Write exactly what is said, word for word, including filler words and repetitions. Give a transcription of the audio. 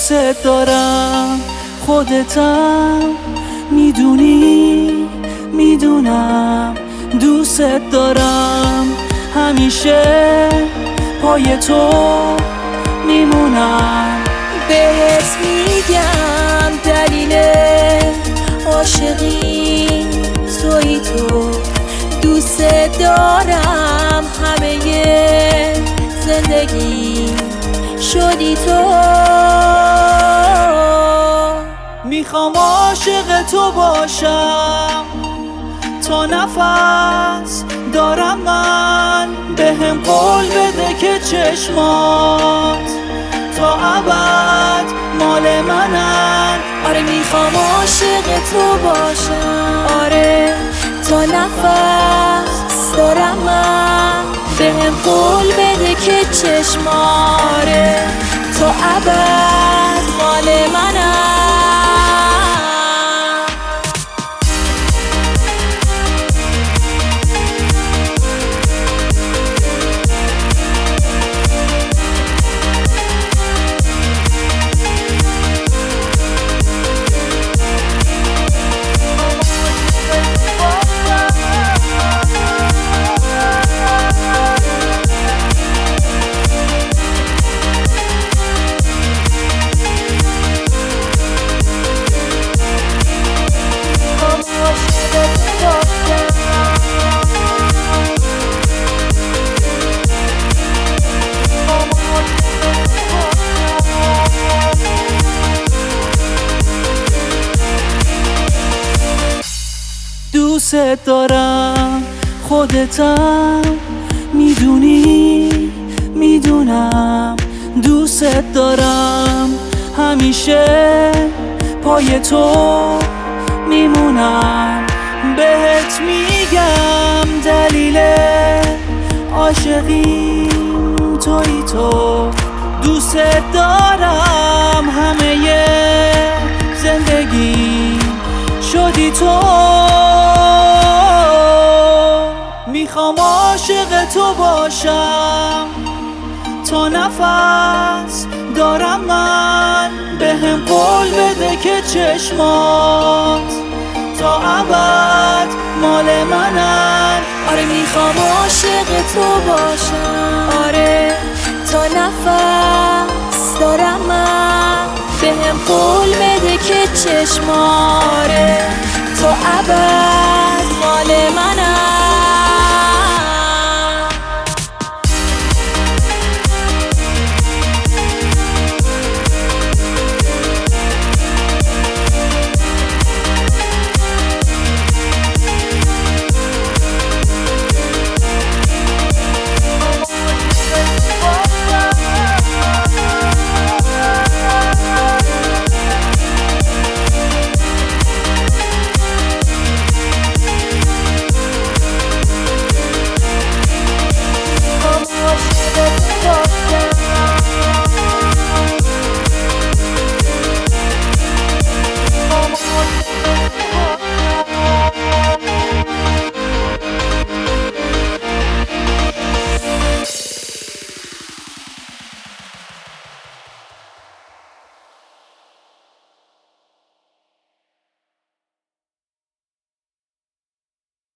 دوست دارم، خودتم میدونی، میدونم دوست دارم، همیشه پای تو میمونم. بهت میگم دلیل عاشقی تویی تو، دوست دارم، همه زندگی شدی تو. میخوام عاشق تو باشم تا نفس دارم من، بهم قول بده که چشمات تا ابد مال منن. آره میخوام عاشق تو باشم، آره تا نفس دارم من، بهم قول بده که چشماره تا ابد مال منن. دوست دارم، خودتم میدونی، میدونم دوست دارم، همیشه پای تو میمونم. بهت میگم دلیل عاشقی تویی تو، دوست دارم، همه زندگی شدی تو. میخوام عاشق تو باشم تا نفس دارم من، بهم قول بده که چشمات تا ابد مال منن. آره میخوام عاشق تو باشم، آره تا نفس دارم من، بهم قول بده که چشماره تا ابد